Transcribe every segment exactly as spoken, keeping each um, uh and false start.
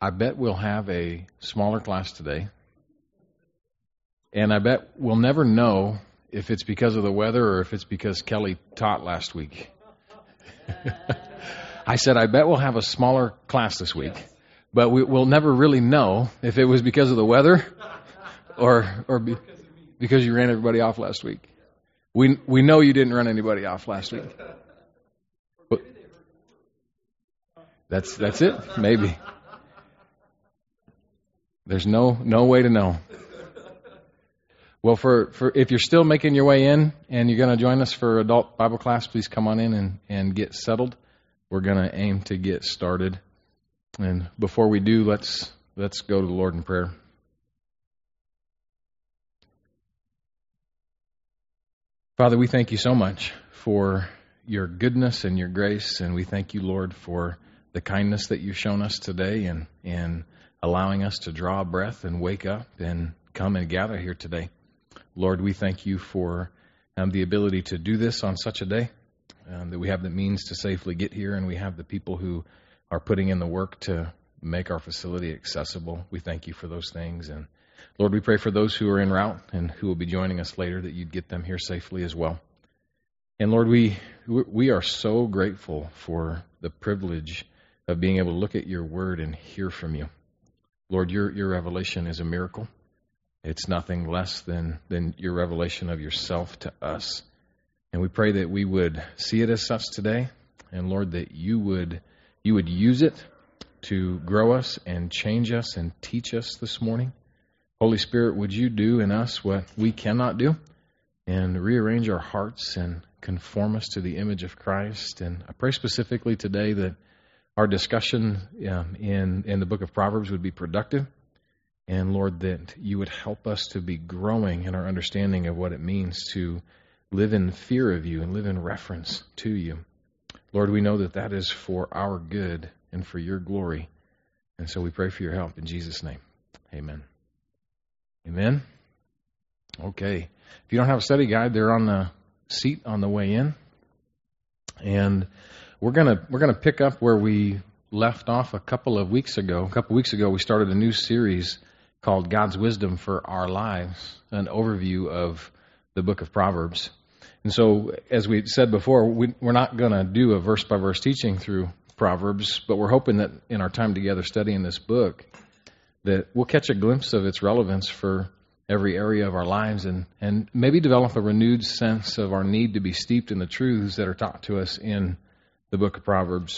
I bet we'll have a smaller class today. And I bet we'll never know if it's because of the weather or if it's because Kelly taught last week. I said, I bet we'll have a smaller class this week, but we, we'll never really know if it was because of the weather or or be, because you ran everybody off last week. We we know you didn't run anybody off last week. But that's that's it, maybe. There's no no way to know. Well, for, for if you're still making your way in and you're going to join us for adult Bible class, please come on in and, and get settled. We're going to aim to get started. And before we do, let's let's go to the Lord in prayer. Father, we thank you so much for your goodness and your grace, and we thank you, Lord, for the kindness that you've shown us today and, and allowing us to draw a breath and wake up and come and gather here today. Lord, we thank you for um, the ability to do this on such a day, um, that we have the means to safely get here, and we have the people who are putting in the work to make our facility accessible. We thank you for those things. And Lord, we pray for those who are en route and who will be joining us later, that you'd get them here safely as well. And Lord, we we are so grateful for the privilege of being able to look at your word and hear from you. Lord, your your revelation is a miracle. It's nothing less than, than your revelation of yourself to us. And we pray that we would see it as such today. And Lord, that you would you would use it to grow us and change us and teach us this morning. Holy Spirit, would you do in us what we cannot do and rearrange our hearts and conform us to the image of Christ? And I pray specifically today that our discussion um, in, in the book of Proverbs would be productive. And Lord, that you would help us to be growing in our understanding of what it means to live in fear of you and live in reference to you. Lord, we know that that is for our good and for your glory. And so we pray for your help in Jesus' name. Amen. Amen. Okay. If you don't have a study guide, they're on the seat on the way in. And we're gonna we're gonna pick up where we left off a couple of weeks ago. A couple of weeks ago, we started a new series called God's Wisdom for Our Lives, an overview of the book of Proverbs. And so, as we said before, we, we're not going to do a verse-by-verse teaching through Proverbs, but we're hoping that in our time together studying this book, that we'll catch a glimpse of its relevance for every area of our lives and, and maybe develop a renewed sense of our need to be steeped in the truths that are taught to us in the book of Proverbs.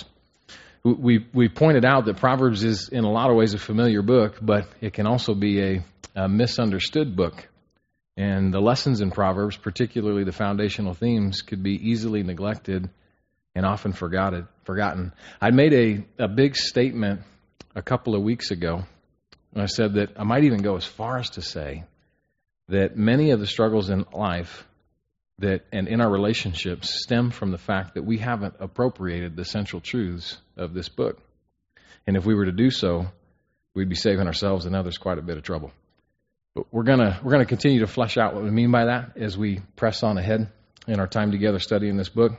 We we pointed out that Proverbs is in a lot of ways a familiar book, but it can also be a, a misunderstood book. And the lessons in Proverbs, particularly the foundational themes, could be easily neglected and often forgotten. forgotten. I made a, a big statement a couple of weeks ago. And I said that I might even go as far as to say that many of the struggles in life that and in our relationships stem from the fact that we haven't appropriated the central truths of this book. And if we were to do so, we'd be saving ourselves and others quite a bit of trouble. But we're gonna we're gonna continue to flesh out what we mean by that as we press on ahead in our time together studying this book.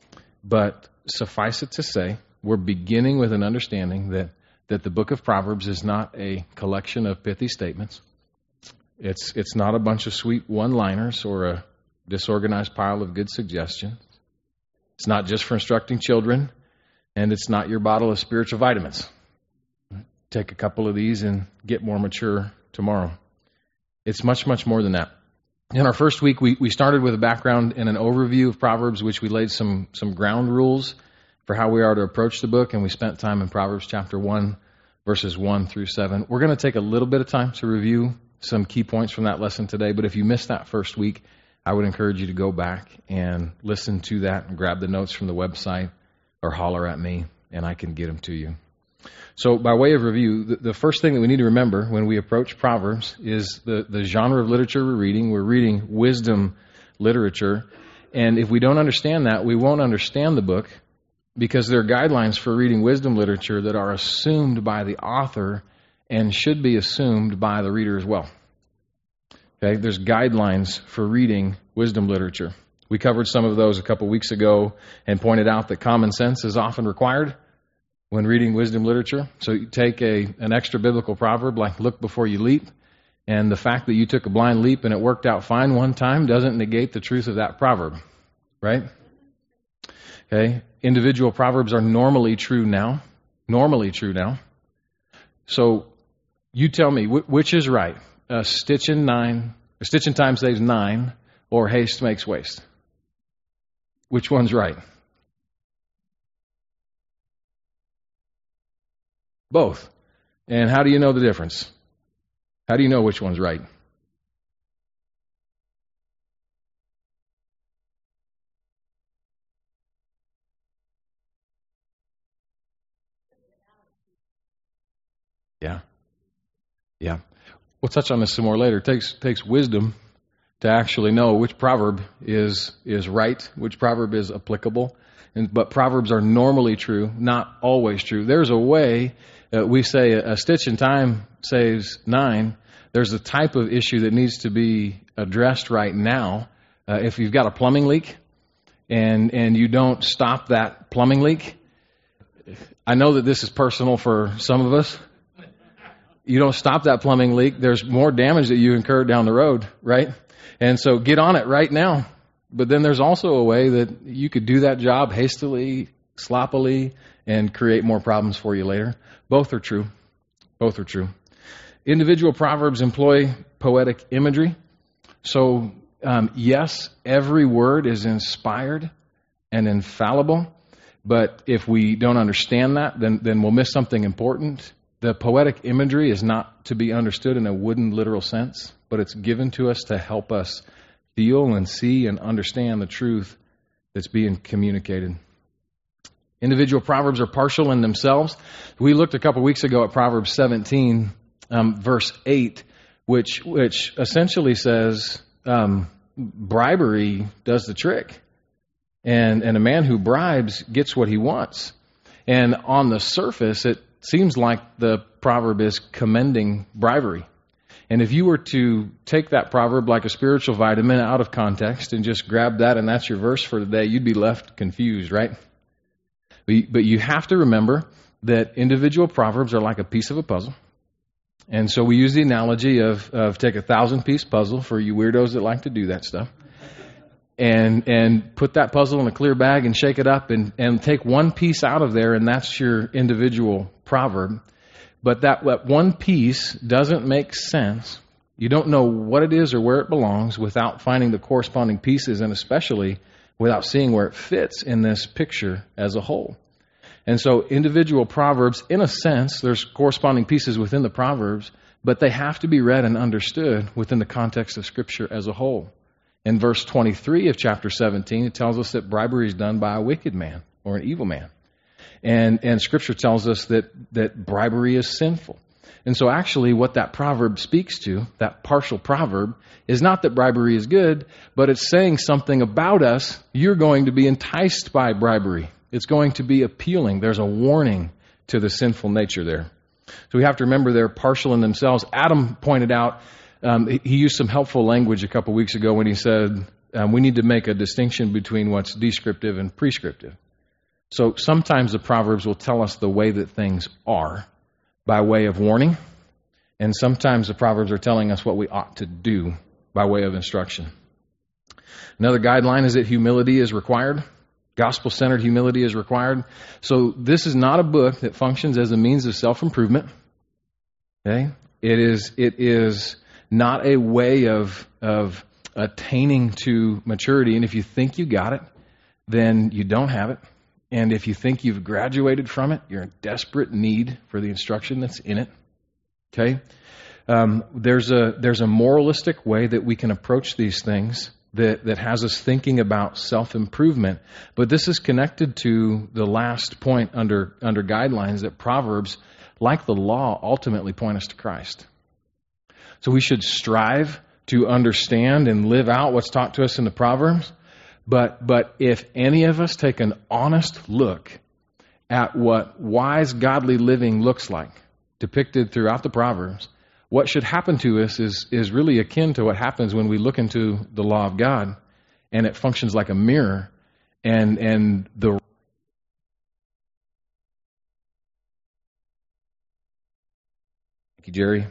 But suffice it to say, we're beginning with an understanding that that the book of Proverbs is not a collection of pithy statements. It's it's not a bunch of sweet one-liners or a disorganized pile of good suggestions. It's not just for instructing children, and it's not your bottle of spiritual vitamins. Take a couple of these and get more mature tomorrow. It's much, much more than that. In our first week, we, we started with a background and an overview of Proverbs, which we laid some, some ground rules for how we are to approach the book, and we spent time in Proverbs chapter one, verses one through seven. We're going to take a little bit of time to review some key points from that lesson today, but if you missed that first week, I would encourage you to go back and listen to that and grab the notes from the website or holler at me, and I can get them to you. So by way of review, the, the first thing that we need to remember when we approach Proverbs is the, the genre of literature we're reading. We're reading wisdom literature. And if we don't understand that, we won't understand the book, because there are guidelines for reading wisdom literature that are assumed by the author and should be assumed by the reader as well. Okay, there's guidelines for reading wisdom literature. We covered some of those a couple weeks ago and pointed out that common sense is often required when reading wisdom literature. So you take a an extra biblical proverb like look before you leap, and the fact that you took a blind leap and it worked out fine one time doesn't negate the truth of that proverb, right? Okay, individual proverbs are normally true now, normally true now. So you tell me, which is right? A stitch in nine, a stitch in time saves nine, or haste makes waste? Which one's right? Both. And how do you know the difference? How do you know which one's right? Yeah. Yeah. We'll touch on this some more later. It takes takes wisdom to actually know which proverb is is right, which proverb is applicable. And, but proverbs are normally true, not always true. There's a way, uh, we say a, a stitch in time saves nine. There's a type of issue that needs to be addressed right now. Uh, if you've got a plumbing leak and and you don't stop that plumbing leak, I know that this is personal for some of us. You don't stop that plumbing leak, there's more damage that you incur down the road, right? And so get on it right now. But then there's also a way that you could do that job hastily, sloppily, and create more problems for you later. Both are true. Both are true. Individual proverbs employ poetic imagery. So, um, yes, every word is inspired and infallible. But if we don't understand that, then, then we'll miss something important. The poetic imagery is not to be understood in a wooden, literal sense, but it's given to us to help us feel and see and understand the truth that's being communicated. Individual proverbs are partial in themselves. We looked a couple weeks ago at Proverbs seventeen, um, verse eight, which which essentially says um, bribery does the trick, and and a man who bribes gets what he wants. And on the surface, it seems like the proverb is commending bribery. And if you were to take that proverb like a spiritual vitamin out of context and just grab that and that's your verse for today, you'd be left confused, right? But you have to remember that individual proverbs are like a piece of a puzzle. And so we use the analogy of, of take a thousand-piece puzzle for you weirdos that like to do that stuff. And and put that puzzle in a clear bag and shake it up and, and take one piece out of there, and that's your individual proverb. But that, that one piece doesn't make sense. You don't know what it is or where it belongs without finding the corresponding pieces, and especially without seeing where it fits in this picture as a whole. And so individual proverbs, in a sense, there's corresponding pieces within the proverbs, but they have to be read and understood within the context of Scripture as a whole. In verse twenty-three of chapter seventeen, it tells us that bribery is done by a wicked man or an evil man. And and Scripture tells us that, that bribery is sinful. And so actually what that proverb speaks to, that partial proverb, is not that bribery is good, but it's saying something about us. You're going to be enticed by bribery. It's going to be appealing. There's a warning to the sinful nature there. So we have to remember they're partial in themselves. Adam pointed out, um, he used some helpful language a couple weeks ago when he said, um, we need to make a distinction between what's descriptive and prescriptive. So sometimes the Proverbs will tell us the way that things are by way of warning, and sometimes the Proverbs are telling us what we ought to do by way of instruction. Another guideline is that humility is required. Gospel-centered humility is required. So this is not a book that functions as a means of self-improvement. Okay? It is it is not a way of of attaining to maturity. And if you think you got it, then you don't have it. And if you think you've graduated from it, you're in desperate need for the instruction that's in it. Okay? Um, there's a there's a moralistic way that we can approach these things that, that has us thinking about self-improvement. But this is connected to the last point under, under guidelines, that Proverbs, like the law, ultimately point us to Christ. So we should strive to understand and live out what's taught to us in the Proverbs. But but if any of us take an honest look at what wise, godly living looks like, depicted throughout the Proverbs, what should happen to us is, is really akin to what happens when we look into the law of God, and it functions like a mirror, and and the Thank you, Jerry.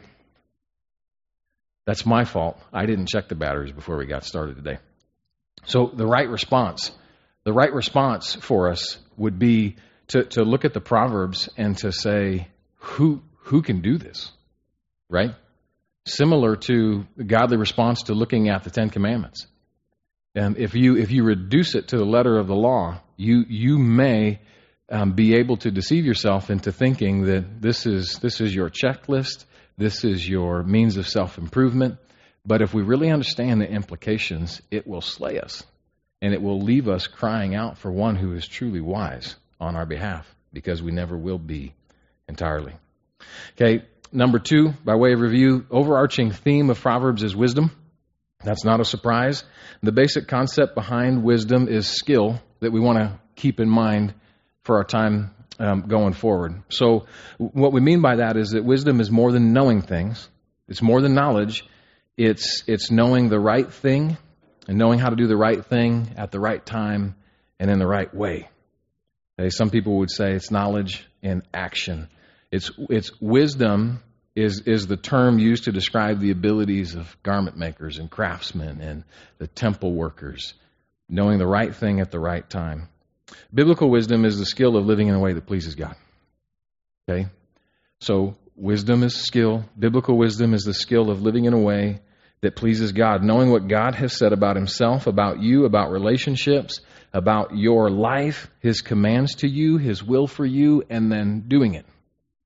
That's my fault. I didn't check the batteries before we got started today. So the right response, the right response for us would be to, to look at the Proverbs and to say, who who can do this, right? Similar to the godly response to looking at the Ten Commandments. And if you if you reduce it to the letter of the law, you you may um, be able to deceive yourself into thinking that this is this is your checklist, this is your means of self-improvement. But if we really understand the implications, it will slay us, and it will leave us crying out for one who is truly wise on our behalf, because we never will be entirely. Okay, number two, by way of review, overarching theme of Proverbs is wisdom. That's not a surprise. The basic concept behind wisdom is skill that we want to keep in mind for our time um, going forward. So what we mean by that is that wisdom is more than knowing things. It's more than knowledge. It's it's knowing the right thing and knowing how to do the right thing at the right time and in the right way. Okay, some people would say it's knowledge in action. It's it's wisdom is is the term used to describe the abilities of garment makers and craftsmen and the temple workers, knowing the right thing at the right time. Biblical wisdom is the skill of living in a way that pleases God. Okay? So wisdom is skill. Biblical wisdom is the skill of living in a way that pleases God, knowing what God has said about himself, about you, about relationships, about your life, his commands to you, his will for you, and then doing it.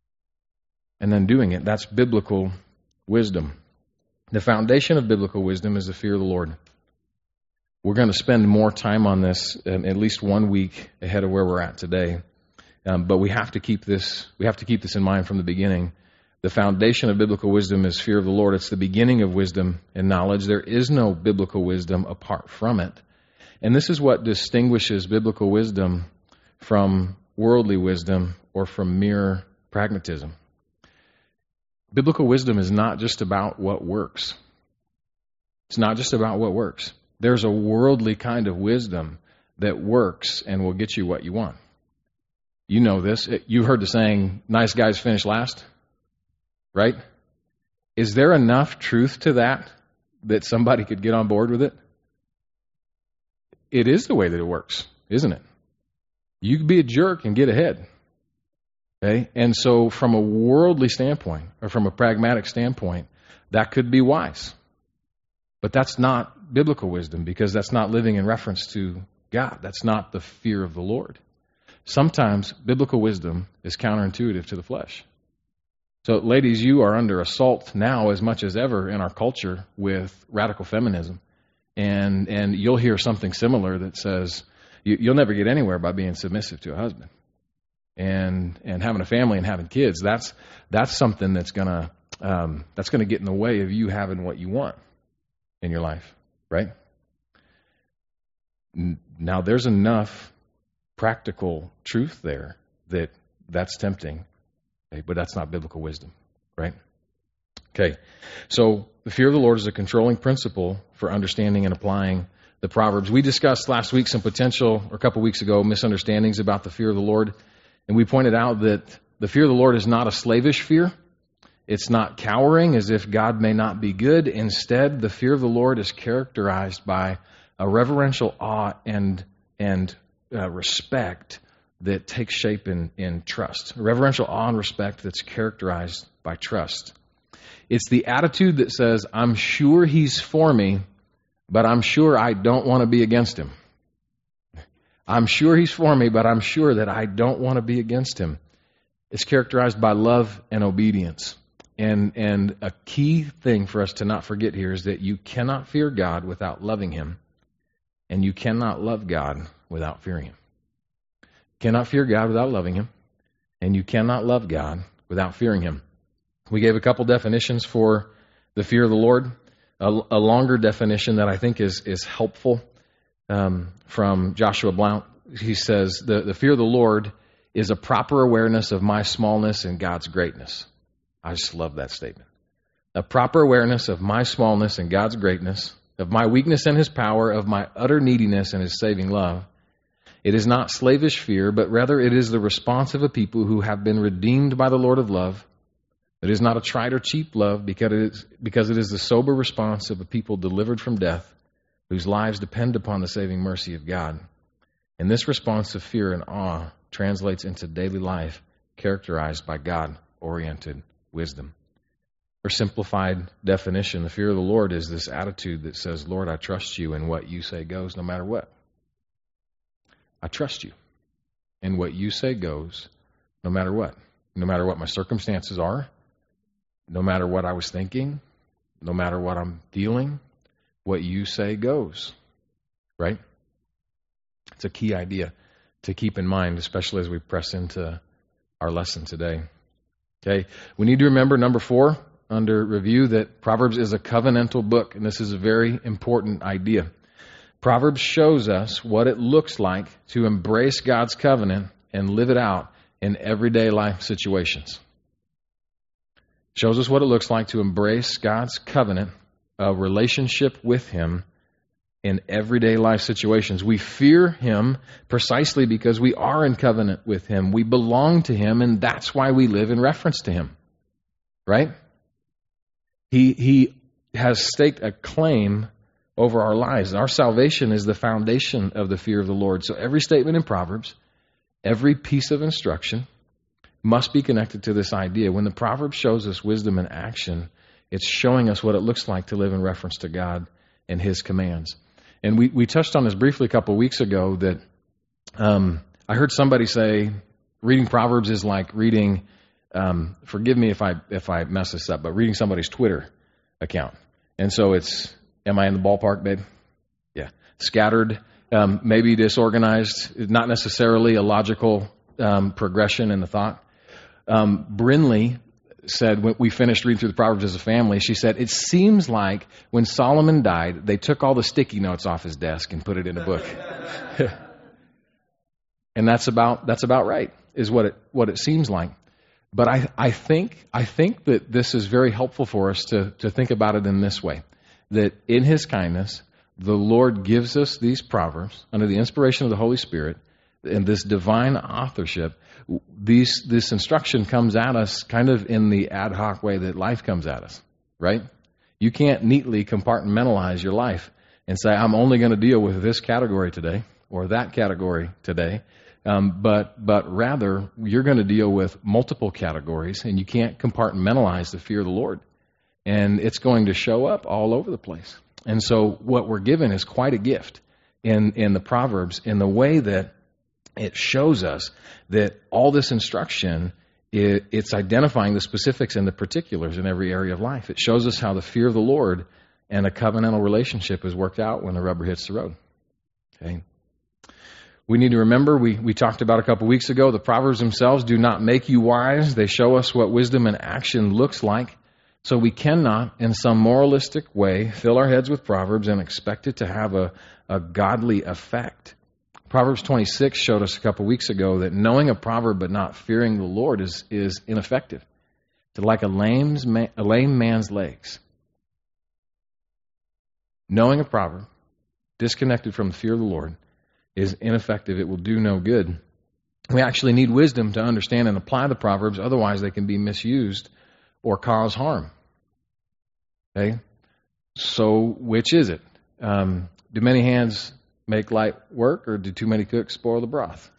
And then doing it. That's biblical wisdom. The foundation of biblical wisdom is the fear of the Lord. We're going to spend more time on this, um, at least one week ahead of where we're at today. Um, but we have to keep this. We have to keep this in mind from the beginning. The foundation of biblical wisdom is fear of the Lord. It's the beginning of wisdom and knowledge. There is no biblical wisdom apart from it. And this is what distinguishes biblical wisdom from worldly wisdom or from mere pragmatism. Biblical wisdom is not just about what works. It's not just about what works. There's a worldly kind of wisdom that works and will get you what you want. You know this. You've heard the saying, nice guys finish last, right? Is there enough truth to that that somebody could get on board with it? It is the way that it works, isn't it? You could be a jerk and get ahead. Okay? And so from a worldly standpoint, or from a pragmatic standpoint, that could be wise. But that's not biblical wisdom, because that's not living in reference to God. That's not the fear of the Lord. Sometimes biblical wisdom is counterintuitive to the flesh. So ladies, you are under assault now as much as ever in our culture with radical feminism. And and you'll hear something similar that says, you, you'll never get anywhere by being submissive to a husband. And and having a family and having kids, that's that's something that's gonna um, that's gonna get in the way of you having what you want in your life, right? Now there's enough practical truth there that that's tempting, okay, but that's not biblical wisdom, right? Okay, so the fear of the Lord is a controlling principle for understanding and applying the Proverbs. We discussed last week some potential, or a couple weeks ago, misunderstandings about the fear of the Lord. And we pointed out that the fear of the Lord is not a slavish fear. It's not cowering as if God may not be good. Instead, the fear of the Lord is characterized by a reverential awe and and uh, respect that takes shape in, in trust. A reverential awe and respect that's characterized by trust. It's the attitude that says, I'm sure he's for me, but I'm sure I don't want to be against him. I'm sure he's for me, but I'm sure that I don't want to be against him. It's characterized by love and obedience. And and a key thing for us to not forget here is that you cannot fear God without loving him, and you cannot love God without fearing him. You cannot fear God without loving him, and you cannot love God without fearing him. We gave a couple definitions for the fear of the Lord. A, a longer definition that I think is, is helpful um, from Joshua Blount. He says, the, the fear of the Lord is a proper awareness of my smallness and God's greatness. I just love that statement. A proper awareness of my smallness and God's greatness, of my weakness and his power, of my utter neediness and his saving love. It is not slavish fear, but rather it is the response of a people who have been redeemed by the Lord of love, It is not a trite or cheap love because it is, because it is the sober response of a people delivered from death whose lives depend upon the saving mercy of God. And this response of fear and awe translates into daily life characterized by God-oriented wisdom. For simplified definition, the fear of the Lord is this attitude that says, Lord, I trust you, and what you say goes no matter what. I trust you, and what you say goes no matter what. No matter what my circumstances are, no matter what I was thinking, no matter what I'm feeling, what you say goes, right? It's a key idea to keep in mind, especially as we press into our lesson today. Okay, we need to remember, number four, under review, that Proverbs is a covenantal book, and this is a very important idea. Proverbs shows us what it looks like to embrace God's covenant and live it out in everyday life situations. Shows us what it looks like to embrace God's covenant, a relationship with Him in everyday life situations. We fear Him precisely because we are in covenant with Him. We belong to Him, and that's why we live in reference to Him. Right? He, he has staked a claim over our lives. Our salvation is the foundation of the fear of the Lord. So every statement in Proverbs, every piece of instruction must be connected to this idea. When the Proverbs shows us wisdom in action, it's showing us what it looks like to live in reference to God and His commands. And we, we touched on this briefly a couple of weeks ago that um, I heard somebody say reading Proverbs is like reading, um, forgive me if I if I mess this up, but reading somebody's Twitter account. And so it's, am I in the ballpark, babe? Yeah. Scattered, um, maybe disorganized, not necessarily a logical um, progression in the thought. Um, Brinley said, when we finished reading through the Proverbs as a family, she said, it seems like when Solomon died, they took all the sticky notes off his desk and put it in a book. And that's about that's about right, is what it what it seems like. But I, I think I think that this is very helpful for us to, to think about it in this way, that in His kindness, the Lord gives us these Proverbs under the inspiration of the Holy Spirit and this divine authorship. These, this instruction comes at us kind of in the ad hoc way that life comes at us, right? You can't neatly compartmentalize your life and say, I'm only going to deal with this category today or that category today. Um, but but rather, you're going to deal with multiple categories, and you can't compartmentalize the fear of the Lord. And it's going to show up all over the place. And so what we're given is quite a gift in, in the Proverbs in the way that it shows us that all this instruction, it, it's identifying the specifics and the particulars in every area of life. It shows us how the fear of the Lord and a covenantal relationship is worked out when the rubber hits the road. Okay. We need to remember, we, we talked about a couple weeks ago, the Proverbs themselves do not make you wise. They show us what wisdom in action looks like. So we cannot, in some moralistic way, fill our heads with Proverbs and expect it to have a, a godly effect. Proverbs twenty-six showed us a couple weeks ago that knowing a proverb but not fearing the Lord is, is ineffective. It's like a, lame's man, a lame man's legs. Knowing a proverb, disconnected from the fear of the Lord, is ineffective. It will do no good. We actually need wisdom to understand and apply the Proverbs, otherwise they can be misused or cause harm. Okay? So which is it? Um, do many hands make light work, or do too many cooks spoil the broth?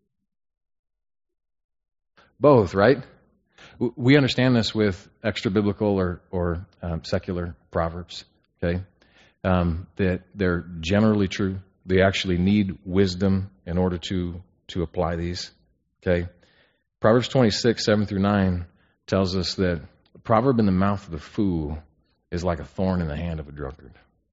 Both, right? We understand this with extra-biblical or, or um, secular proverbs, okay? Um, that they're generally true. They actually need wisdom in order to, to apply these, okay? Proverbs twenty-six, seven through nine tells us that a proverb in the mouth of the fool is like a thorn in the hand of a drunkard.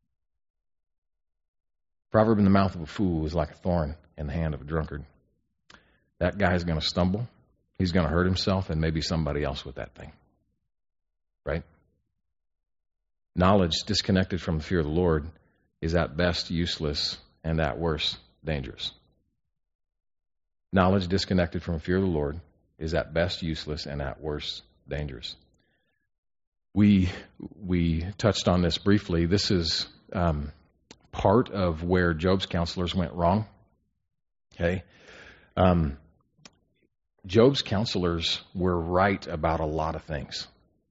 Proverb in the mouth of a fool is like a thorn in the hand of a drunkard. That guy's going to stumble. He's going to hurt himself and maybe somebody else with that thing. Right? Knowledge disconnected from the fear of the Lord is at best useless and at worst dangerous. Knowledge disconnected from the fear of the Lord is at best useless and at worst dangerous. We we touched on this briefly. This is um, part of where Job's counselors went wrong. Okay, um, Job's counselors were right about a lot of things.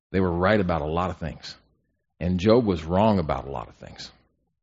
They were right about a lot of things. And Job was wrong about a lot of things.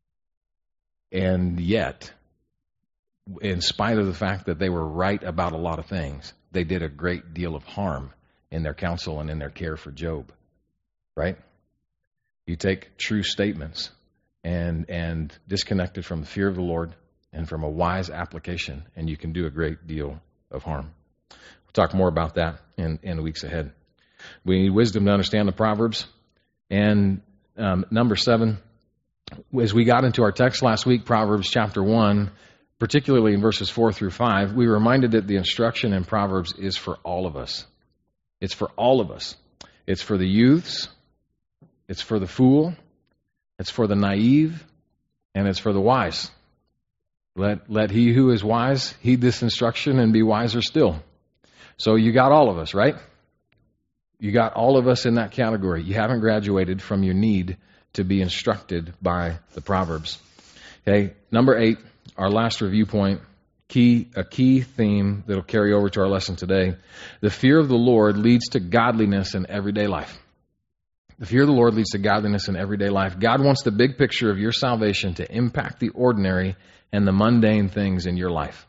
And yet, in spite of the fact that they were right about a lot of things, they did a great deal of harm in their counsel and in their care for Job. Right? You take true statements and and disconnect it from the fear of the Lord and from a wise application, and you can do a great deal of harm. We'll talk more about that in, in the weeks ahead. We need wisdom to understand the Proverbs. And um, number seven, as we got into our text last week, Proverbs chapter one, particularly in verses four through five, we were reminded that the instruction in Proverbs is for all of us. It's for all of us. It's for the youths. It's for the fool. It's for the naive. And it's for the wise. Let, let he who is wise heed this instruction and be wiser still. So you got all of us, right? You got all of us in that category. You haven't graduated from your need to be instructed by the Proverbs. Okay, number eight, our last review point, key a key theme that'll carry over to our lesson today. The fear of the Lord leads to godliness in everyday life. The fear of the Lord leads to godliness in everyday life. God wants the big picture of your salvation to impact the ordinary and the mundane things in your life.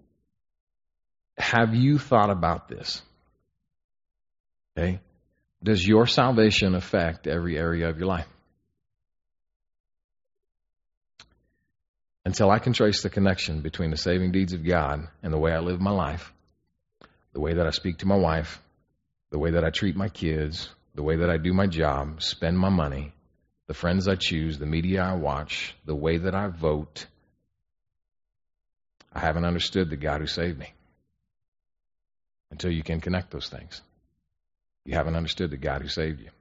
Have you thought about this? Okay. Does your salvation affect every area of your life? Until I can trace the connection between the saving deeds of God and the way I live my life, the way that I speak to my wife, the way that I treat my kids, the way that I do my job, spend my money, the friends I choose, the media I watch, the way that I vote, I haven't understood the God who saved me. Until you can connect those things, you haven't understood the God who saved you.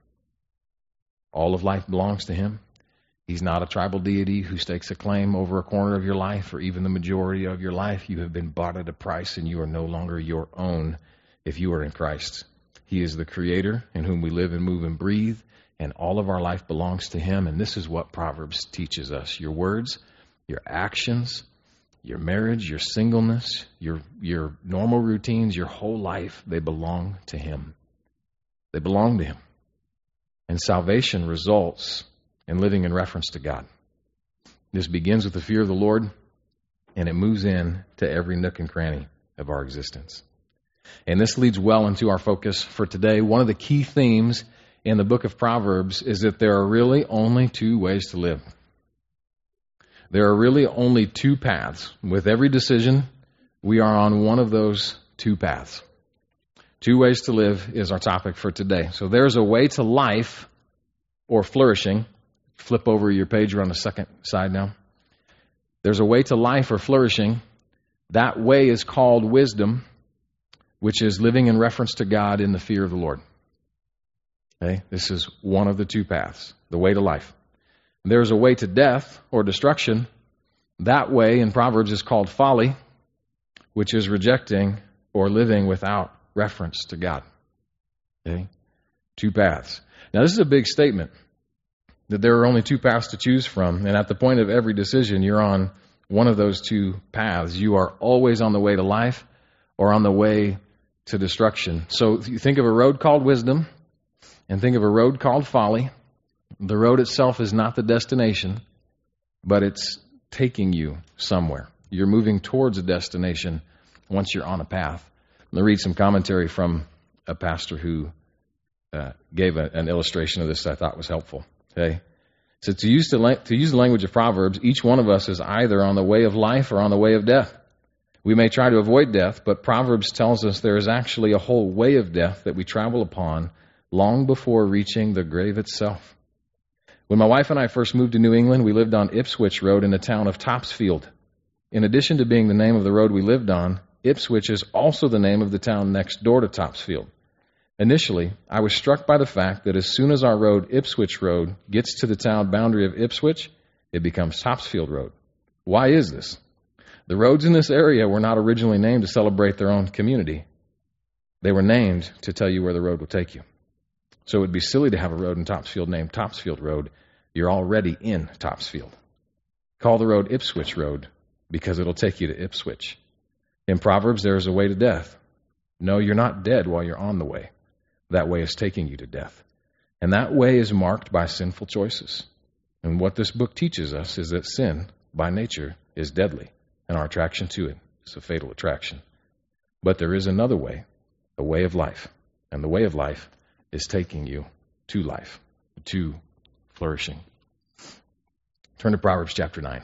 All of life belongs to Him. He's not a tribal deity who stakes a claim over a corner of your life or even the majority of your life. You have been bought at a price and you are no longer your own if you are in Christ. He is the Creator in whom we live and move and breathe, and all of our life belongs to Him. And this is what Proverbs teaches us. Your words, your actions, your marriage, your singleness, your your normal routines, your whole life, they belong to Him. They belong to Him. And salvation results in living in reference to God. This begins with the fear of the Lord, and it moves in to every nook and cranny of our existence. And this leads well into our focus for today. One of the key themes in the book of Proverbs is that there are really only two ways to live. There are really only two paths. With every decision, we are on one of those two paths. Two ways to live is our topic for today. So there's a way to life or flourishing. Flip over your page. We're on the second side now. There's a way to life or flourishing. That way is called wisdom, which is living in reference to God in the fear of the Lord. Okay? This is one of the two paths, the way to life. There's a way to death or destruction. That way in Proverbs is called folly, which is rejecting or living without reference to God. Okay? Two paths. Now this is a big statement, that there are only two paths to choose from, and at the point of every decision, you're on one of those two paths. You are always on the way to life or on the way to destruction. So if you think of a road called wisdom and think of a road called folly, the road itself is not the destination, but it's taking you somewhere. You're moving towards a destination once you're on a path. I'm going to read some commentary from a pastor who uh, gave a, an illustration of this that I thought was helpful. Okay, so to use the, to use the language of Proverbs, each one of us is either on the way of life or on the way of death. We may try to avoid death, but Proverbs tells us there is actually a whole way of death that we travel upon long before reaching the grave itself. When my wife and I first moved to New England, we lived on Ipswich Road in the town of Topsfield. In addition to being the name of the road we lived on, Ipswich is also the name of the town next door to Topsfield. Initially, I was struck by the fact that as soon as our road, Ipswich Road, gets to the town boundary of Ipswich, it becomes Topsfield Road. Why is this? The roads in this area were not originally named to celebrate their own community. They were named to tell you where the road will take you. So it would be silly to have a road in Topsfield named Topsfield Road. You're already in Topsfield. Call the road Ipswich Road because it'll take you to Ipswich. In Proverbs, there is a way to death. No, you're not dead while you're on the way. That way is taking you to death. And that way is marked by sinful choices. And what this book teaches us is that sin, by nature, is deadly, and our attraction to it is a fatal attraction. But there is another way, a way of life. And the way of life is taking you to life, to flourishing. Turn to Proverbs chapter nine.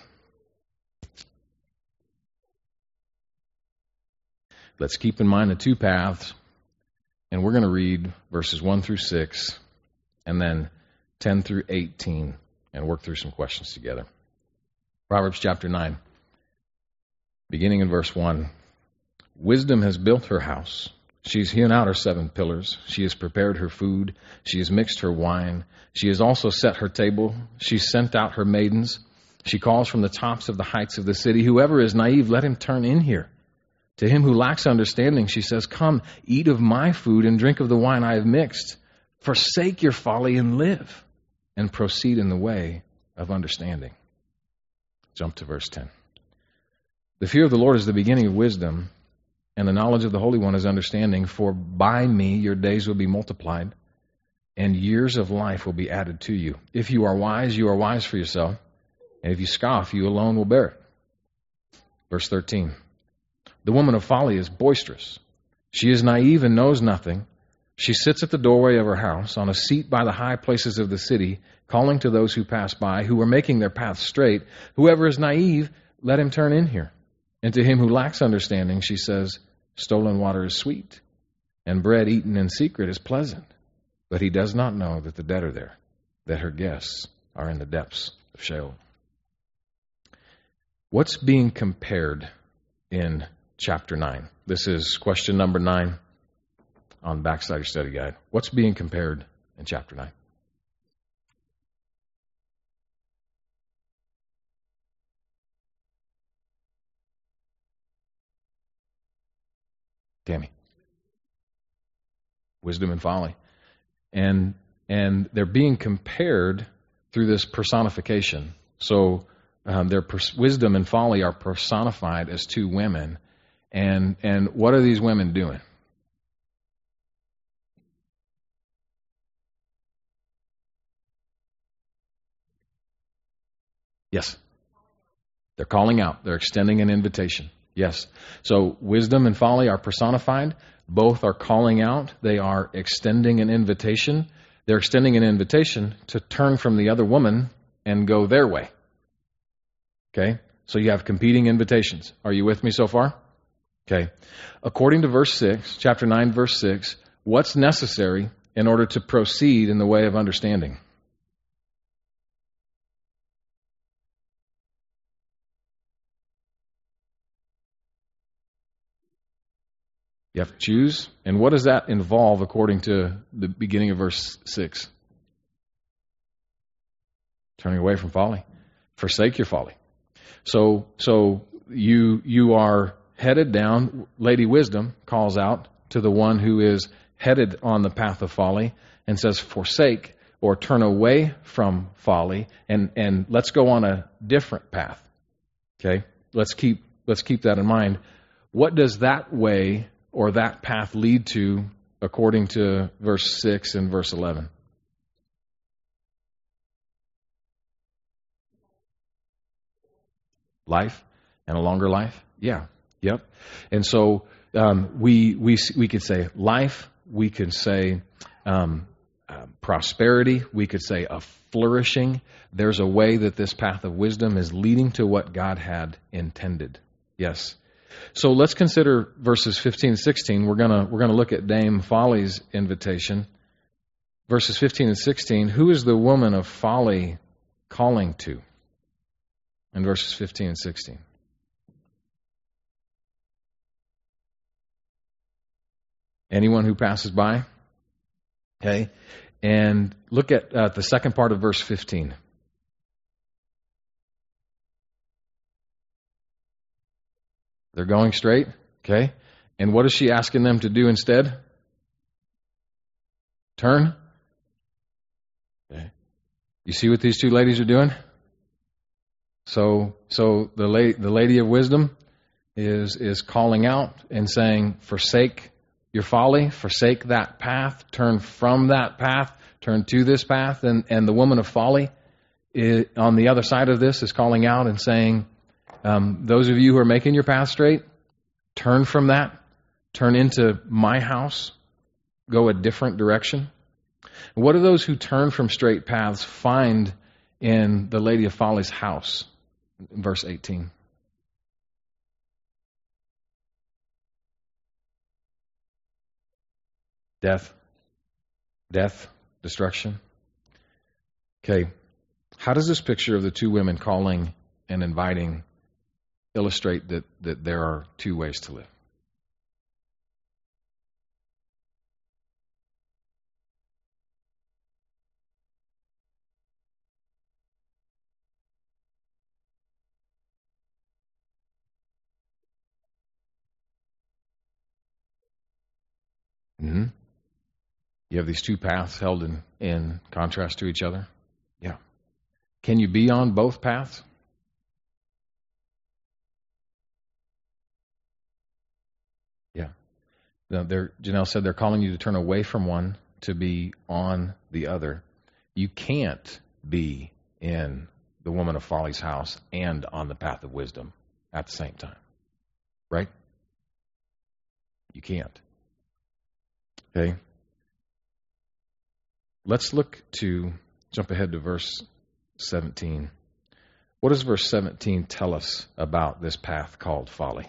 Let's keep in mind the two paths, and we're going to read verses one through six, and then ten through eighteen, and work through some questions together. Proverbs chapter nine, beginning in verse one. Wisdom has built her house. She's hewn out her seven pillars. She has prepared her food. She has mixed her wine. She has also set her table. She sent out her maidens. She calls from the tops of the heights of the city. Whoever is naive, let him turn in here. To him who lacks understanding, she says, come, eat of my food and drink of the wine I have mixed. Forsake your folly and live, and proceed in the way of understanding. Jump to verse ten. The fear of the Lord is the beginning of wisdom, and the knowledge of the Holy One is understanding. For by me your days will be multiplied, and years of life will be added to you. If you are wise, you are wise for yourself, and if you scoff, you alone will bear it. Verse thirteen. The woman of folly is boisterous. She is naive and knows nothing. She sits at the doorway of her house, on a seat by the high places of the city, calling to those who pass by, who are making their path straight. Whoever is naive, let him turn in here. And to him who lacks understanding, she says, stolen water is sweet, and bread eaten in secret is pleasant. But he does not know that the dead are there, that her guests are in the depths of Sheol. What's being compared in chapter nine? This is question number nine on Backside Your Study Guide. What's being compared in chapter nine? Tammy. Wisdom and folly. And and they're being compared through this personification. So um, their pers- wisdom and folly are personified as two women. And and what are these women doing? Yes. They're calling out. They're extending an invitation. Yes. So wisdom and folly are personified. Both are calling out. They are extending an invitation. They're extending an invitation to turn from the other woman and go their way. Okay? So you have competing invitations. Are you with me so far? Okay. According to verse six, chapter nine, verse six, what's necessary in order to proceed in the way of understanding? You have to choose. And what does that involve according to the beginning of verse six? Turning away from folly. Forsake your folly. So so you you are headed down. Lady Wisdom calls out to the one who is headed on the path of folly and says, forsake or turn away from folly and, and let's go on a different path. Okay? Let's keep let's keep that in mind. What does that way or that path lead to according to verse six and verse eleven? Life and a longer life? Yeah. Yep. And so um, we we we could say life. We could say um, uh, prosperity. We could say a flourishing. There's a way that this path of wisdom is leading to what God had intended. Yes. So let's consider verses fifteen and sixteen. We're gonna we're gonna look at Dame Folly's invitation. Verses fifteen and sixteen. Who is the woman of folly calling to? In verses fifteen and sixteen. Anyone who passes by. Okay. And look at uh, the second part of verse fifteen. They're going straight. Okay. And what is she asking them to do instead? Turn. Okay. You see what these two ladies are doing? So, so the la- the lady of wisdom is is calling out and saying, "Forsake your folly, forsake that path, turn from that path, turn to this path. And, and the woman of folly is, on the other side of this is calling out and saying, um, those of you who are making your path straight, turn from that, turn into my house, go a different direction. What do those who turn from straight paths find in the Lady of Folly's house? In verse eighteen. Death. Death. Destruction. Okay. How does this picture of the two women calling and inviting illustrate that, that there are two ways to live? Mm-hmm. You have these two paths held in, in contrast to each other. Yeah. Can you be on both paths? Yeah. Now, Janelle said they're calling you to turn away from one to be on the other. You can't be in the woman of folly's house and on the path of wisdom at the same time. Right? You can't. Okay. Let's look to, jump ahead to verse seventeen. What does verse seventeen tell us about this path called folly?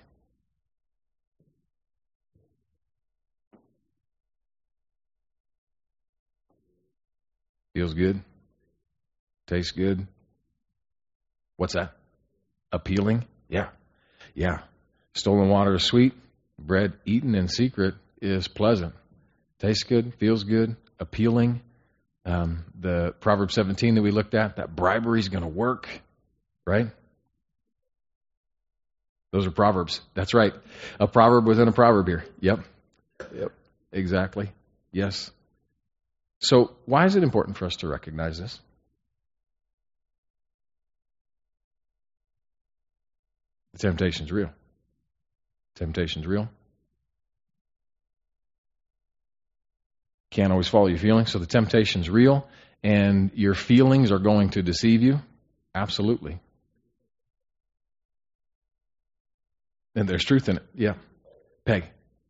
Feels good? Tastes good? What's that? Appealing? Yeah. Yeah. Stolen water is sweet. Bread eaten in secret is pleasant. Tastes good, feels good, appealing. Um, the Proverbs seventeen that we looked at, that bribery is going to work, right? Those are proverbs. That's right. A proverb within a proverb here. Yep. Yep. Exactly. Yes. So why is it important for us to recognize this? The temptation's real. Temptation's real. Can't always follow your feelings, so the temptation's real, and your feelings are going to deceive you. Absolutely. And there's truth in it. Yeah. Peg.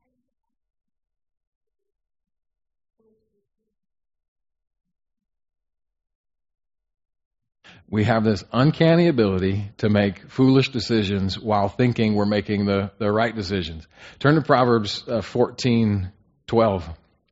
We have this uncanny ability to make foolish decisions while thinking we're making the, the right decisions. Turn to Proverbs uh, fourteen twelve.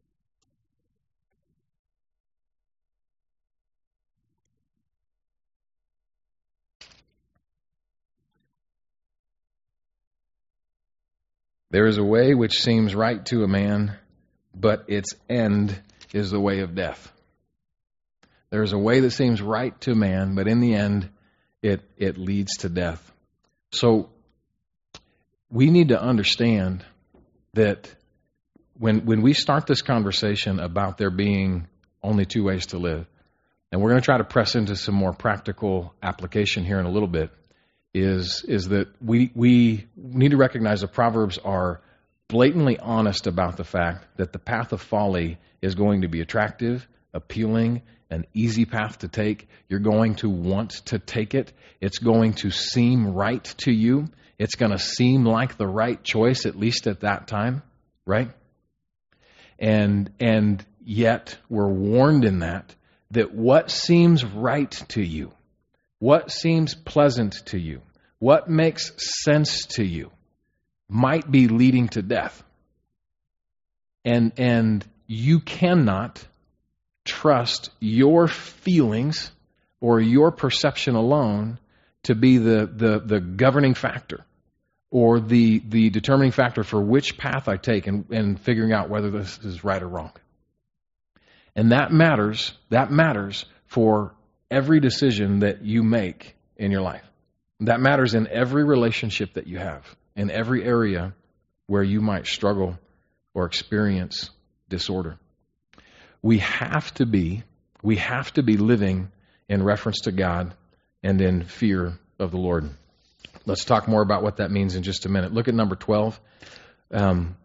There is a way which seems right to a man, but its end is the way of death. There is a way that seems right to man, but in the end, it, it leads to death. So we need to understand that when when we start this conversation about there being only two ways to live, and we're going to try to press into some more practical application here in a little bit, is is that we we need to recognize the Proverbs are blatantly honest about the fact that the path of folly is going to be attractive, appealing, an easy path to take. You're going to want to take it. It's going to seem right to you. It's going to seem like the right choice, at least at that time, right? And and yet we're warned in that that what seems right to you, what seems pleasant to you, what makes sense to you, might be leading to death. And and you cannot trust your feelings or your perception alone to be the, the, the governing factor or the the determining factor for which path I take and, and figuring out whether this is right or wrong. And that matters, that matters for every decision that you make in your life. That matters in every relationship that you have, in every area where you might struggle or experience disorder. We have to be, we have to be living in reference to God and in fear of the Lord. Let's talk more about what that means in just a minute. Look at number twelve. Um,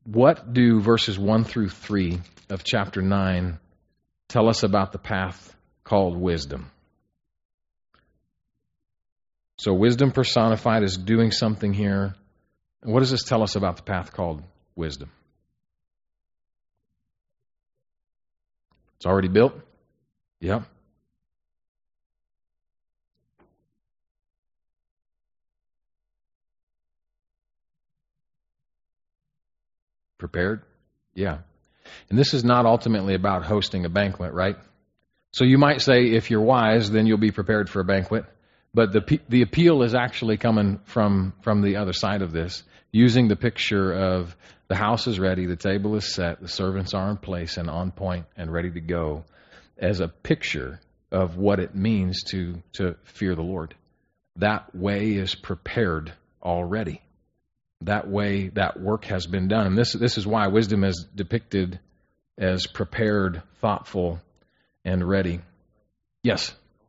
what do verses one through three of chapter nine tell us about the path called wisdom? So wisdom personified is doing something here. And what does this tell us about the path called wisdom? It's already built? Yep. Prepared? Yeah. And this is not ultimately about hosting a banquet, right? So you might say, if you're wise, then you'll be prepared for a banquet. But the the appeal is actually coming from, from the other side of this, using the picture of the house is ready, the table is set, the servants are in place and on point and ready to go, as a picture of what it means to, to fear the Lord. That way is prepared already. That way, that work has been done. And this, this is why wisdom is depicted as prepared, thoughtful, and ready. Yes?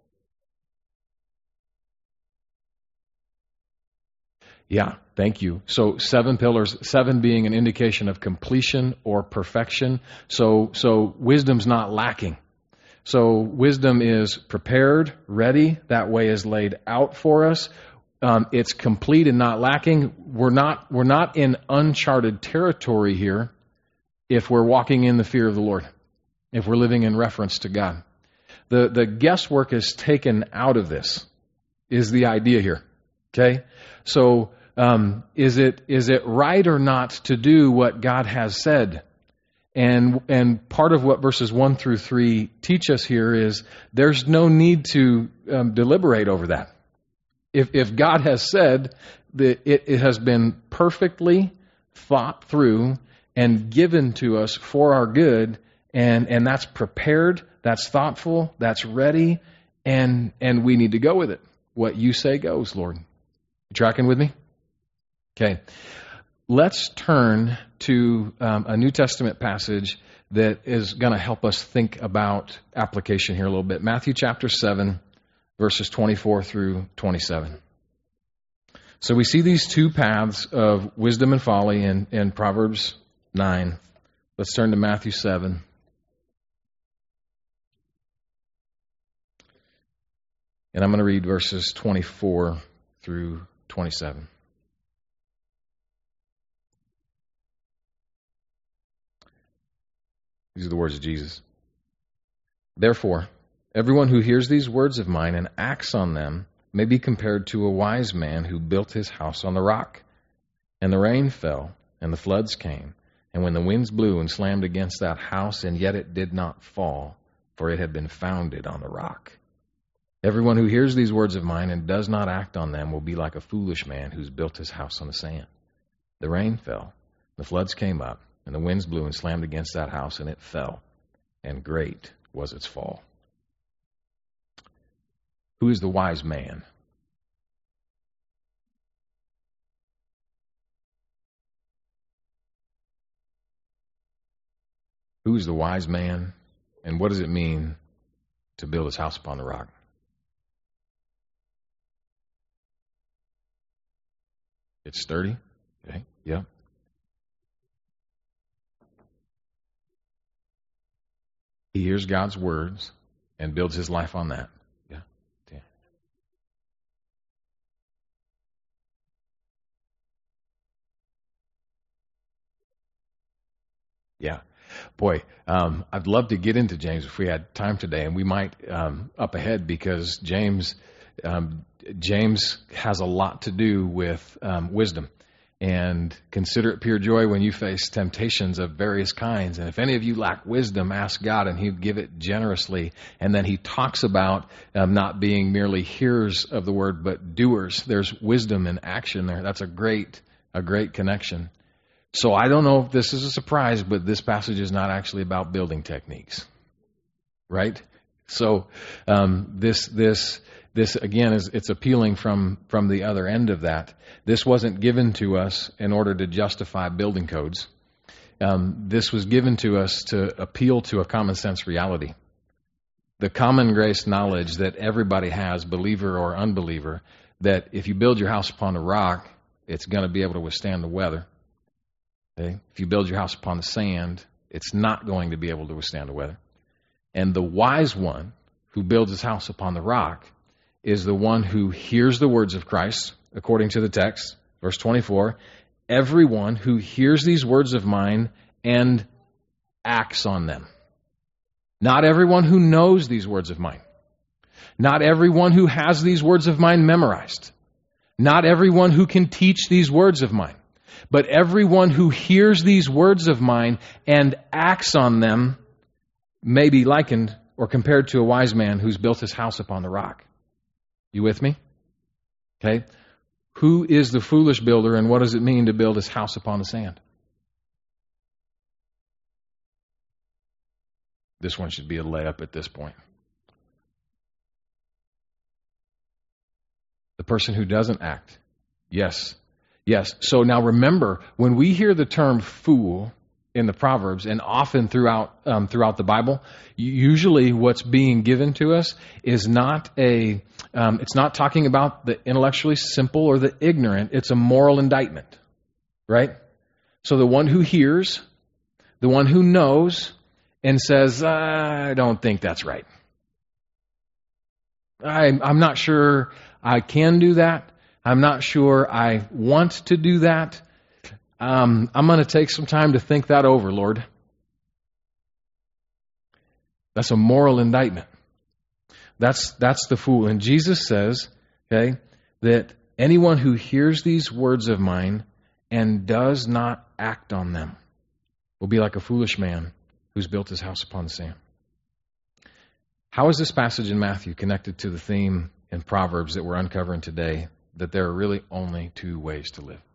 Yeah, thank you. So seven pillars, seven being an indication of completion or perfection. So, so wisdom's not lacking. So wisdom is prepared, ready. That way is laid out for us. Um, it's complete and not lacking. We're not, we're not in uncharted territory here if we're walking in the fear of the Lord, if we're living in reference to God. The, the guesswork is taken out of this, is the idea here. Okay? So, um, is it, is it right or not to do what God has said? And, and part of what verses one through three teach us here is there's no need to um, deliberate over that. If, if God has said that it, it has been perfectly thought through and given to us for our good, and, and that's prepared, that's thoughtful, that's ready, and, and we need to go with it. What you say goes, Lord. You tracking with me? Okay. Let's turn to um, a New Testament passage that is going to help us think about application here a little bit. Matthew chapter seven, verses twenty-four through twenty-seven. So we see these two paths of wisdom and folly in, in Proverbs nine. Let's turn to Matthew seven. And I'm going to read verses twenty-four through twenty-seven. These are the words of Jesus. Therefore, everyone who hears these words of mine and acts on them may be compared to a wise man who built his house on the rock. And the rain fell, and the floods came, and when the winds blew and slammed against that house, and yet it did not fall, for it had been founded on the rock. Everyone who hears these words of mine and does not act on them will be like a foolish man who's built his house on the sand. The rain fell, the floods came up, and the winds blew and slammed against that house, and it fell, and great was its fall. Who is the wise man? Who is the wise man, and what does it mean to build his house upon the rock? It's sturdy? Okay, yeah. He hears God's words and builds his life on that. Yeah. Yeah. Yeah. Boy, um, I'd love to get into James if we had time today, and we might um, up ahead because James um, James has a lot to do with um, wisdom. And consider it pure joy when you face temptations of various kinds. And if any of you lack wisdom, ask God, and He'll give it generously. And then he talks about um, not being merely hearers of the word, but doers. There's wisdom in action there. That's a great, a great connection. So I don't know if this is a surprise, but this passage is not actually about building techniques, right? So um, this, this, this again is it's appealing from from the other end of that. This wasn't given to us in order to justify building codes. Um, this was given to us to appeal to a common sense reality. The common grace knowledge that everybody has, believer or unbeliever, that if you build your house upon a rock, it's going to be able to withstand the weather. Okay? If you build your house upon the sand, it's not going to be able to withstand the weather. And the wise one who builds his house upon the rock is the one who hears the words of Christ, according to the text, verse twenty-four. Everyone who hears these words of mine and acts on them. Not everyone who knows these words of mine. Not everyone who has these words of mine memorized. Not everyone who can teach these words of mine. But everyone who hears these words of mine and acts on them may be likened or compared to a wise man who's built his house upon the rock. You with me? Okay. Who is the foolish builder, and what does it mean to build his house upon the sand? This one should be a layup at this point. The person who doesn't act. Yes. Yes. So now remember, when we hear the term fool in the Proverbs, and often throughout um, throughout the Bible, usually what's being given to us is not a, um, it's not talking about the intellectually simple or the ignorant. It's a moral indictment, right? So the one who hears, the one who knows, and says, I don't think that's right. I, I'm not sure I can do that. I'm not sure I want to do that. Um, I'm going to take some time to think that over, Lord. That's a moral indictment. That's that's the fool. And Jesus says, okay, that anyone who hears these words of mine and does not act on them will be like a foolish man who's built his house upon the sand. How is this passage in Matthew connected to the theme in Proverbs that we're uncovering today, that there are really only two ways to live?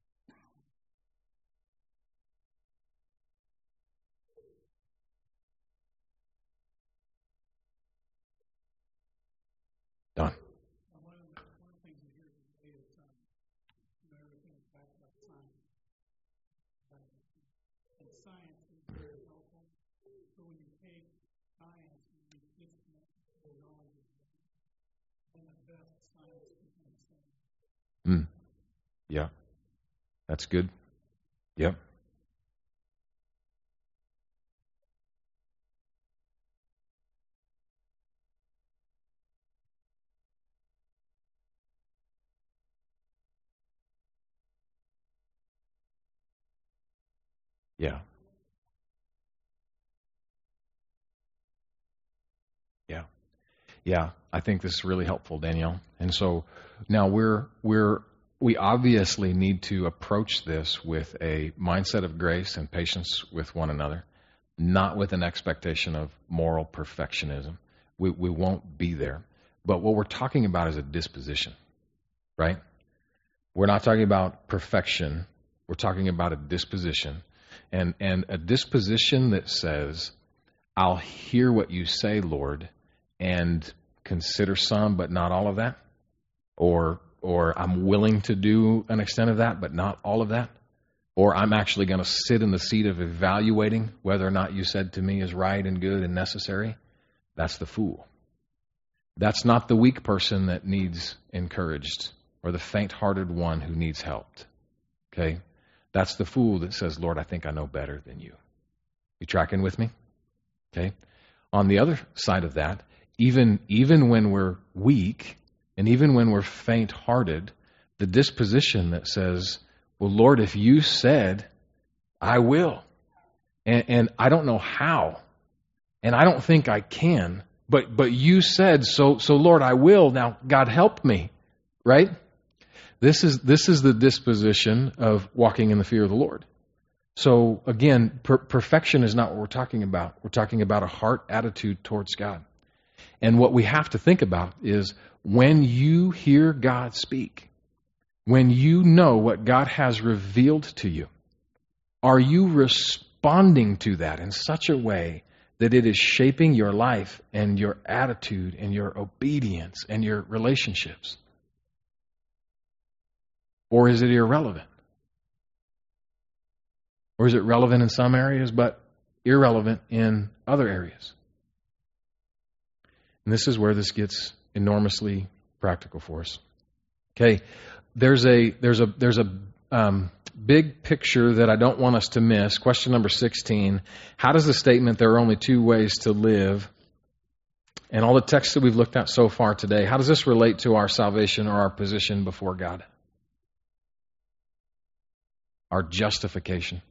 Done. Mm. Yeah. That's good. Yep. Yeah. Yeah. Yeah. I think this is really helpful, Danielle. And so now we're we're we obviously need to approach this with a mindset of grace and patience with one another, not with an expectation of moral perfectionism. We we won't be there. But what we're talking about is a disposition, right? We're not talking about perfection. We're talking about a disposition. And and a disposition that says, I'll hear what you say, Lord, and consider some, but not all of that. Or or I'm willing to do an extent of that, but not all of that. Or I'm actually going to sit in the seat of evaluating whether or not you said to me is right and good and necessary. That's the fool. That's not the weak person that needs encouraged or the faint-hearted one who needs helped. Okay? That's the fool that says, Lord, I think I know better than you. You tracking with me? Okay? On the other side of that, even, even when we're weak and even when we're faint-hearted, the disposition that says, well, Lord, if you said, I will. And, and I don't know how. And I don't think I can. But but you said, so so Lord, I will. Now, God, help me. Right? This is this is the disposition of walking in the fear of the Lord. So again, per- perfection is not what we're talking about. We're talking about a heart attitude towards God. And what we have to think about is when you hear God speak, when you know what God has revealed to you, are you responding to that in such a way that it is shaping your life and your attitude and your obedience and your relationships? Or is it irrelevant? Or is it relevant in some areas but irrelevant in other areas? And this is where this gets enormously practical for us. Okay, there's a there's a there's a um, big picture that I don't want us to miss. Question number sixteen. How does the statement, there are only two ways to live, and all the texts that we've looked at so far today, how does this relate to our salvation or our position before God? Our justification.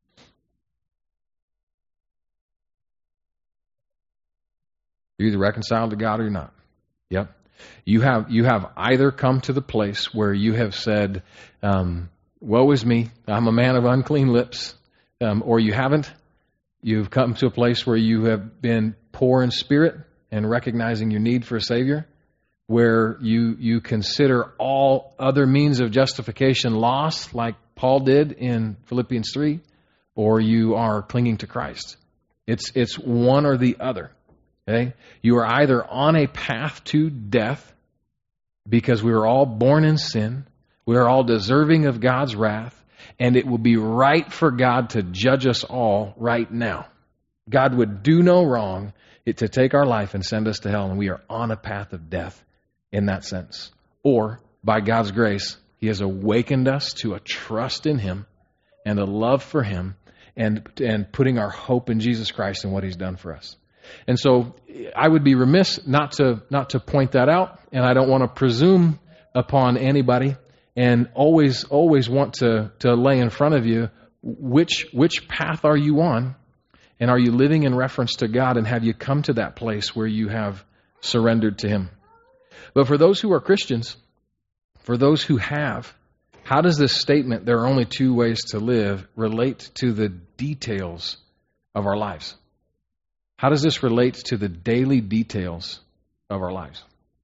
You're either reconciled to God or you're not. Yep. You have you have either come to the place where you have said, um, woe is me, I'm a man of unclean lips, um, or you haven't. You've come to a place where you have been poor in spirit and recognizing your need for a Savior, where you you consider all other means of justification lost, like Paul did in Philippians three, or you are clinging to Christ. It's it's one or the other. Okay? You are either on a path to death because we were all born in sin, we are all deserving of God's wrath, and it will be right for God to judge us all right now. God would do no wrong to take our life and send us to hell, and we are on a path of death in that sense. Or, by God's grace, He has awakened us to a trust in Him and a love for Him and, and putting our hope in Jesus Christ and what He's done for us. And so I would be remiss not to not to point that out, and I don't want to presume upon anybody, and always always want to, to lay in front of you which which path are you on, and are you living in reference to God, and have you come to that place where you have surrendered to Him? But for those who are Christians, for those who have, how does this statement, there are only two ways to live, relate to the details of our lives? How does this relate to the daily details of our lives?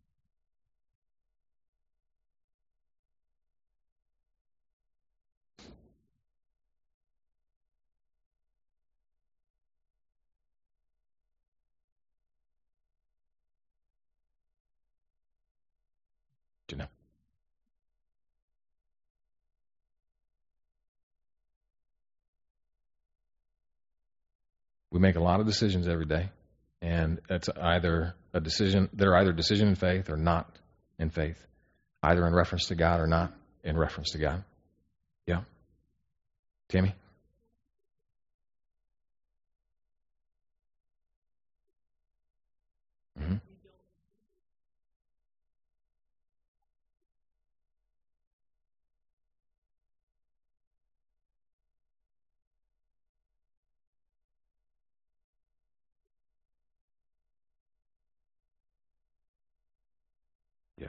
Do you know? We make a lot of decisions every day, and it's either a decision, they're either decision in faith or not in faith, either in reference to God or not in reference to God. Yeah? Tammy? Mm-hmm. Yeah.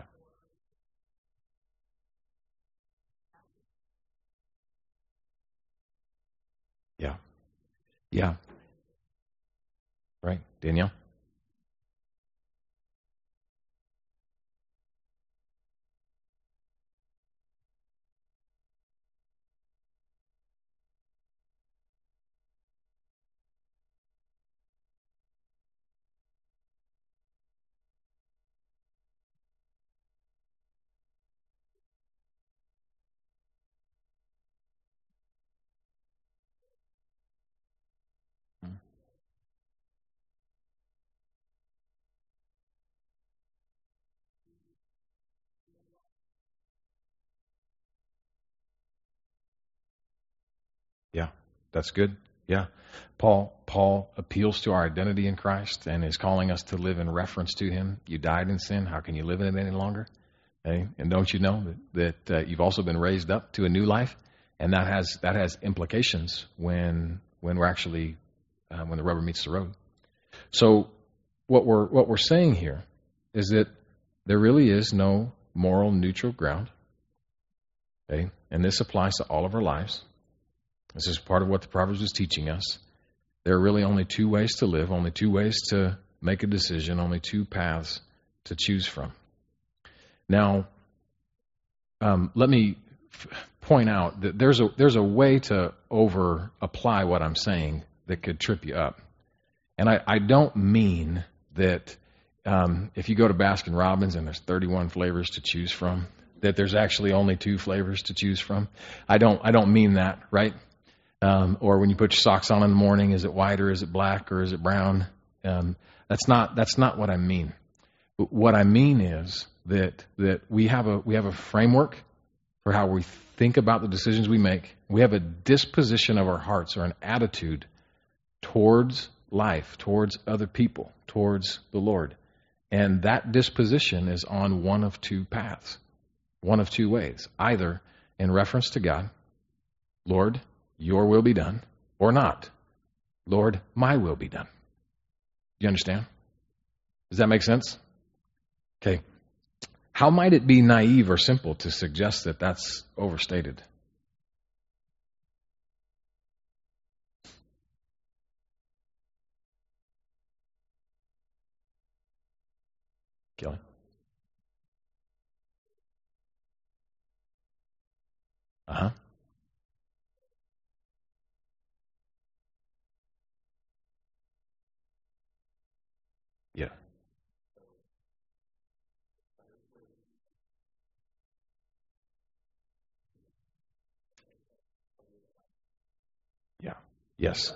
Yeah. Yeah. Right. Danielle? Yeah. That's good. Yeah. Paul Paul appeals to our identity in Christ and is calling us to live in reference to Him. You died in sin. How can you live in it any longer? Okay? And don't you know that, that uh, you've also been raised up to a new life? And that has that has implications when when we're actually uh, when the rubber meets the road. So what we're what we're saying here is that there really is no moral neutral ground. Okay? And this applies to all of our lives. This is part of what the Proverbs is teaching us. There are really only two ways to live, only two ways to make a decision, only two paths to choose from. Now, um, let me f- point out that there's a there's a way to over apply what I'm saying that could trip you up. And I, I don't mean that um, if you go to Baskin Robbins and there's thirty-one flavors to choose from, that there's actually only two flavors to choose from. I don't I don't mean that, right? Um, or when you put your socks on in the morning, is it white or is it black or is it brown? Um, that's not that's not what I mean. What I mean is that that we have a we have a framework for how we think about the decisions we make. We have a disposition of our hearts or an attitude towards life, towards other people, towards the Lord. And that disposition is on one of two paths, one of two ways, either in reference to God, Lord, your will be done, or not, Lord, my will be done. Do you understand? Does that make sense? Okay. How might it be naive or simple to suggest that that's overstated? Kelly? Uh-huh. Yeah. Yeah. Yes.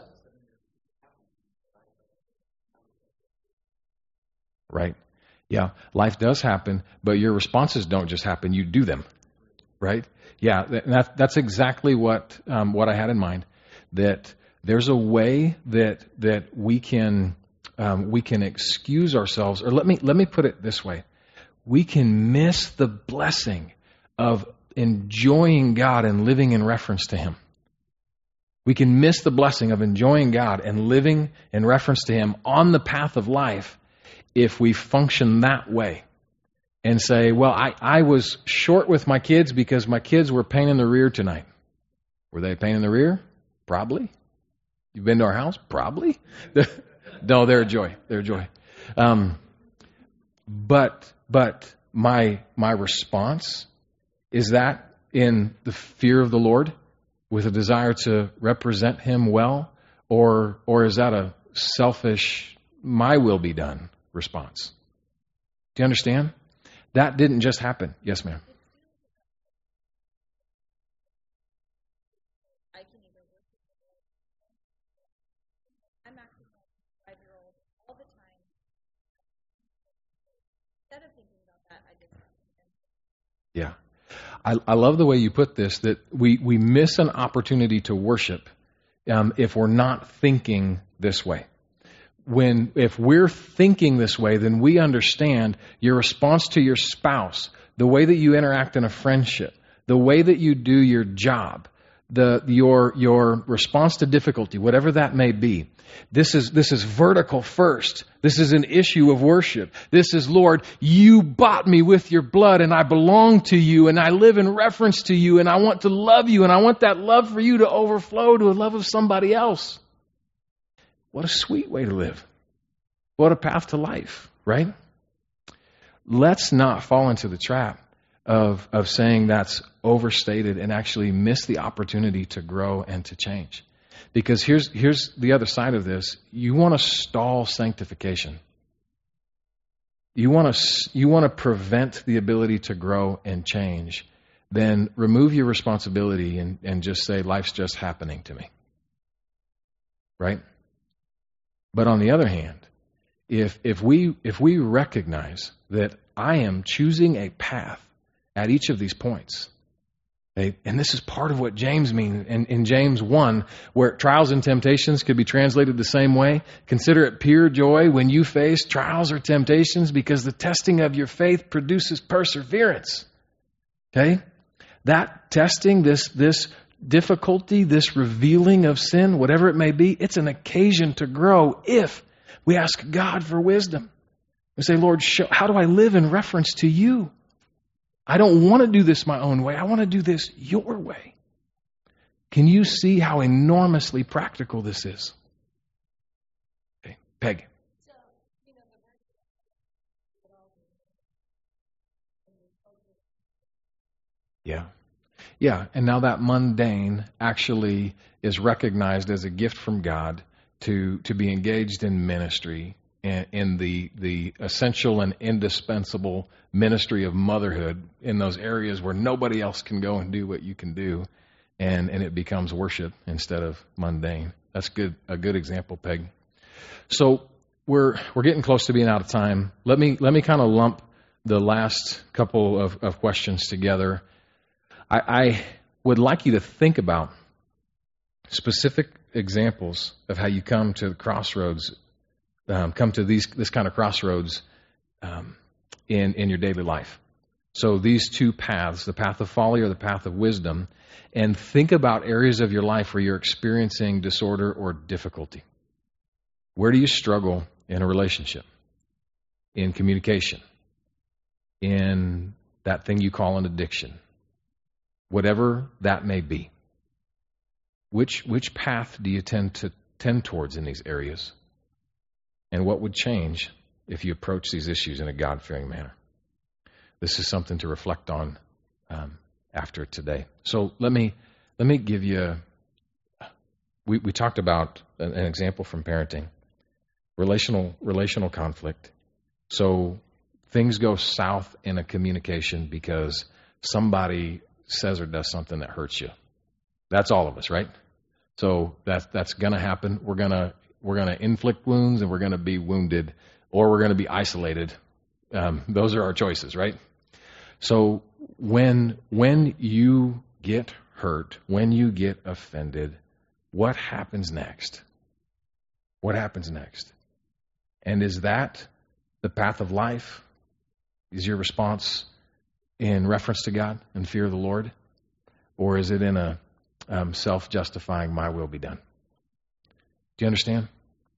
Right. Yeah. Life does happen, but your responses don't just happen. You do them. Right? Yeah. That, that's exactly what um, what I had in mind. That there's a way that that we can um, we can excuse ourselves, or let me let me put it this way: we can miss the blessing of enjoying God and living in reference to Him. We can miss the blessing of enjoying God and living in reference to Him on the path of life if we function that way and say, well, I, I was short with my kids because my kids were pain in the rear tonight. Were they a pain in the rear? Probably. You've been to our house? Probably. No, they're a joy. They're a joy. Um, but but my my response is that in the fear of the Lord, with a desire to represent Him well, or or is that a selfish, my will be done response? Do you understand? That didn't just happen. Yes, ma'am. I can either work with the Lord. I'm actually a five-year-old all the time. Instead of thinking about that, I just... Yeah. I, I love the way you put this, that we, we miss an opportunity to worship um, if we're not thinking this way. When if we're thinking this way, then we understand your response to your spouse, the way that you interact in a friendship, the way that you do your job, the your your response to difficulty, whatever that may be. This is this is vertical first. This is an issue of worship. This is, Lord, you bought me with your blood and I belong to you and I live in reference to you and I want to love you and I want that love for you to overflow to a love of somebody else. What a sweet way to live. What a path to life, right? Let's not fall into the trap of, of saying that's overstated and actually miss the opportunity to grow and to change. Because here's, here's the other side of this. You want to stall sanctification. You want to, you want to prevent the ability to grow and change. Then remove your responsibility and, and just say, life's just happening to me. Right? But on the other hand, if if we if we recognize that I am choosing a path at each of these points, okay, and this is part of what James means in, in James one, where trials and temptations could be translated the same way. Consider it pure joy when you face trials or temptations, because the testing of your faith produces perseverance. Okay? That testing, this this difficulty, this revealing of sin, whatever it may be, it's an occasion to grow if we ask God for wisdom. We say, Lord, show, how do I live in reference to you? I don't want to do this my own way. I want to do this your way. Can you see how enormously practical this is? Okay, Peg. Yeah. Yeah, and now that mundane actually is recognized as a gift from God to, to be engaged in ministry, in, in the, the essential and indispensable ministry of motherhood in those areas where nobody else can go and do what you can do, and, and it becomes worship instead of mundane. That's good, a good example, Peg. So we're we're getting close to being out of time. Let me let me kind of lump the last couple of, of questions together. I, I would like you to think about specific examples of how you come to the crossroads, um, come to these this kind of crossroads um, in in your daily life. So these two paths, the path of folly or the path of wisdom, and think about areas of your life where you're experiencing disorder or difficulty. Where do you struggle in a relationship, in communication, in that thing you call an addiction, whatever that may be? Which which path do you tend to tend towards in these areas? And what would change if you approach these issues in a God-fearing manner? This is something to reflect on um, after today. So let me let me give you. We we talked about an, an example from parenting, relational relational conflict. So things go south in a communication because somebody says or does something that hurts you. That's all of us, right? So that's that's gonna happen. We're gonna we're gonna inflict wounds, and we're gonna be wounded, or we're gonna be isolated. Um, those are our choices, right? So when when you get hurt, when you get offended, what happens next? What happens next? And is that the path of life? Is your response in reference to God and fear of the Lord? Or is it in a um, self-justifying, my will be done? Do you understand?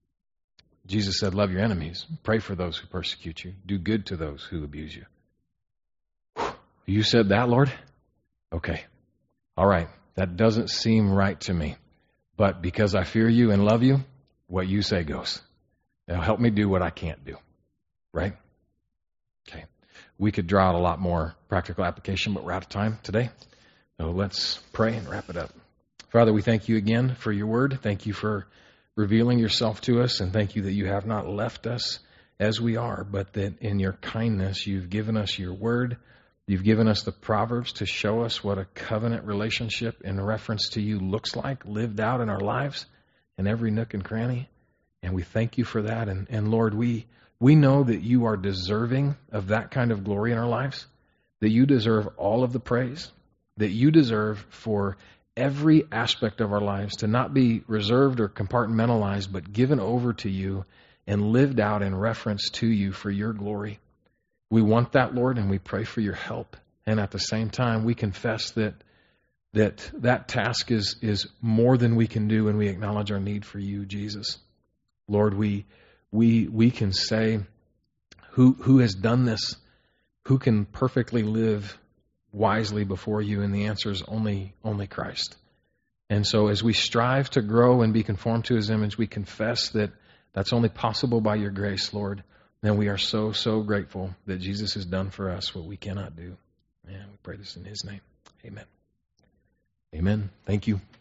Jesus said, love your enemies. Pray for those who persecute you. Do good to those who abuse you. Whew. You said that, Lord? Okay. All right. That doesn't seem right to me. But because I fear you and love you, what you say goes. Now help me do what I can't do. Right? Okay. We could draw out a lot more practical application, but we're out of time today. So let's pray and wrap it up. Father, we thank you again for your word. Thank you for revealing yourself to us, and thank you that you have not left us as we are, but that in your kindness you've given us your word. You've given us the Proverbs to show us what a covenant relationship in reference to you looks like, lived out in our lives in every nook and cranny. And we thank you for that. And, and Lord, we we know that you are deserving of that kind of glory in our lives, that you deserve all of the praise, that you deserve for every aspect of our lives to not be reserved or compartmentalized, but given over to you and lived out in reference to you for your glory. We want that, Lord, and we pray for your help. And at the same time, we confess that that that task is, is more than we can do, and we acknowledge our need for you, Jesus. Lord, we we we can say, who who has done this? Who can perfectly live wisely before you? And the answer is only only Christ. And so as we strive to grow and be conformed to his image, we confess that that's only possible by your grace, Lord. And we are so, so grateful that Jesus has done for us what we cannot do. And we pray this in his name. Amen. Amen. Thank you.